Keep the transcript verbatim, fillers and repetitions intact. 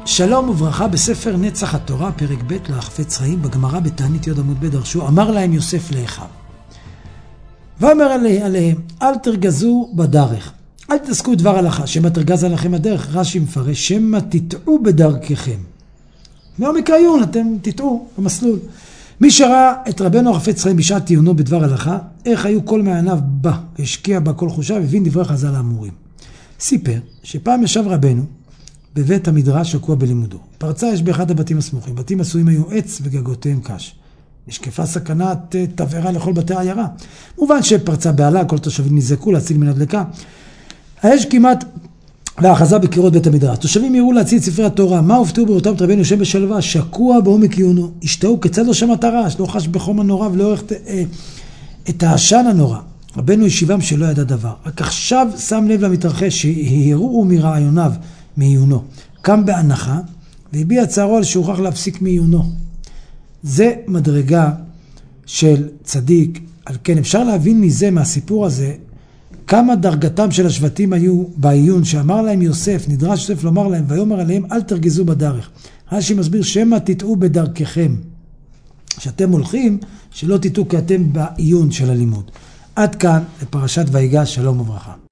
שלום וברכה בספר נצח התורה, פרק ב' לחפץ חיים, בגמרא בתענית י' עמוד ב' דרשו, אמר להם יוסף לאחיו. ואמר עליהם, אל תרגזו בדרך, אל תעסקו דבר הלכה, שמא תרגז עליכם הדרך, רש"י מפרש, שמא תטעו בדרככם. מעומק העיון אתם תטעו במסלול. מי שראה את רבנו החפץ חיים בשעת עיונו בדבר הלכה, איך היו כל מעייניו בה, השקיע בה כל חושיו, הבין דברי חז"ל האמורים. סיפר שפעם ישב רבנו בבית המדרש שקוע בלימודו. פרצה אש באחד הבתים הסמוכים. בתים עשויים היו עץ וגגותיהם קש. נשקפה סכנת תבערה לכל בתי העיירה. מובן שפרצה בעלה, כל תושבים נזעקו להציל מן הדלקה. האש כמעט ואחזה בקירות בית המדרש. תושבים יראו להציל את ספרי התורה. מה הופתעו באותם רבנו יושב בשלווה, שקוע בעומק עיונו. השתאו כיצד לא שמע את הרעש, לא חש בחום הנורא ולא ערך את העשן הנורא. רבנו ישיבם שלא ידע דבר. רק עכשיו שם לב למתרחש שהראו מרעיוניו מעיונו. קם בהנחה והביע צערו על שהוכרח להפסיק מעיונו. זה מדרגה של צדיק. על כן אפשר להבין מזה, מהסיפור הזה, כמה דרגתם של השבטים היו בעיון, שאמר להם יוסף, נדרש יוסף לומר להם, ויאמר עליהם אל תרגזו בדרך. רש"י מסביר שמא תטעו בדרככם. שאתם הולכים, שלא תטעו כי אתם בעיון של הלימוד. עד כאן לפרשת ויגש, שלום וברכה.